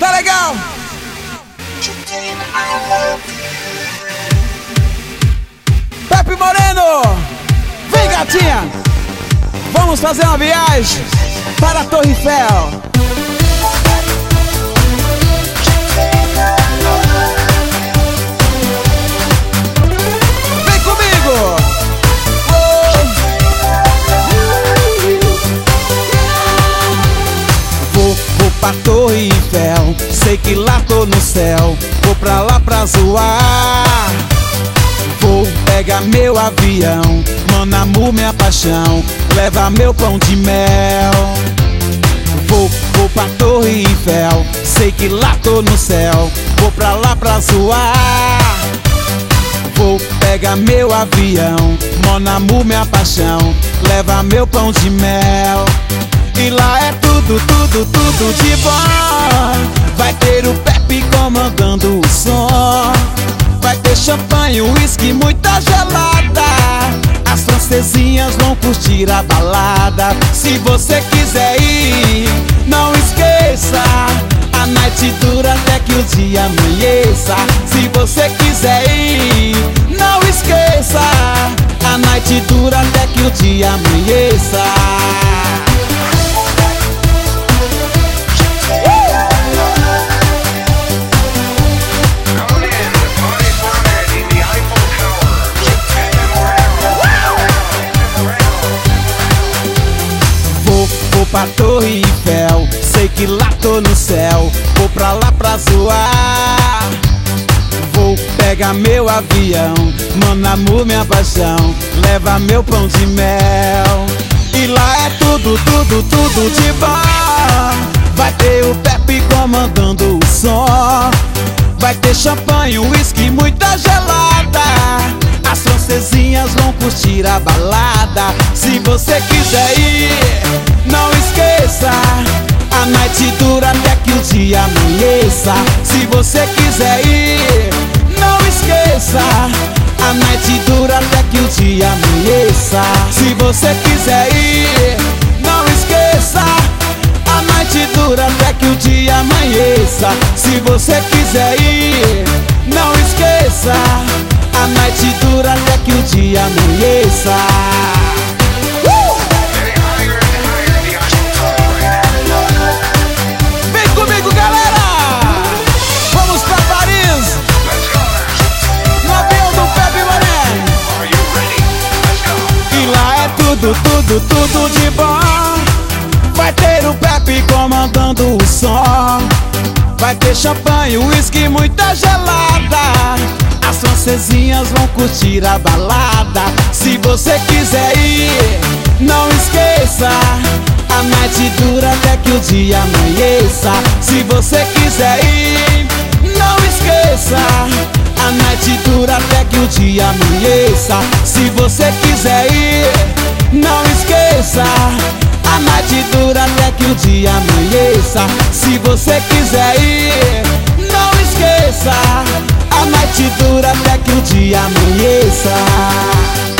Tá legal? Pepe Moreno, vem gatinha, vamos fazer uma viagem para a Torre Eiffel. Vem comigo. Vou pra Torre Eiffel, sei que lá tô no céu. Vou pra lá pra zoar. Vou pegar meu avião, mon amour, minha paixão, leva meu pão de mel. Vou pra Torre Eiffel, sei que lá tô no céu. Vou pra lá pra zoar. Vou pegar meu avião, mon amour, minha paixão, leva meu pão de mel. E lá é tudo, tudo, tudo de bom. Vai ter o Pepe comandando o som. Vai ter champanhe, uísque, muita gelada. As francesinhas vão curtir a balada. Se você quiser ir, não esqueça, a night dura até que o dia amanheça. Se você quiser ir, não esqueça, a night dura até que o dia amanheça. Vou pra Torre Eiffel, sei que lá tô no céu. Vou pra lá pra zoar. Vou pegar meu avião, mon amour, minha paixão, leva meu pão de mel. E lá é tudo, tudo, tudo de bom. Vai ter o Pepe comandando o som. Vai ter champanhe, uísque, muita gelada. As francesinhas vão curtir a balada. Se você quiser ir, não esqueça, a night dura até que o dia amanheça. Se você quiser ir, não esqueça, a night dura até que o dia amanheça. Se você quiser ir, não esqueça, a night dura até que o dia amanheça. Se você quiser ir, não esqueça, a night dura até que o dia amanheça. Vem comigo, galera! Vamos pra Paris, no avião do Pepe Moreno. E lá é tudo, tudo, tudo de bom. Vai ter o Pepe comandando o som. Vai ter champanhe, uísque, muita gelada. As francesinhas vão curtir a balada. Se você quiser ir, não esqueça, a night dura até que o dia amanheça. Se você quiser ir, não esqueça, a night dura até que o dia amanheça. Se você quiser ir, não esqueça, a night dura até que o dia amanheça. Se você quiser ir, não esqueça, a night dura até que o dia amanheça.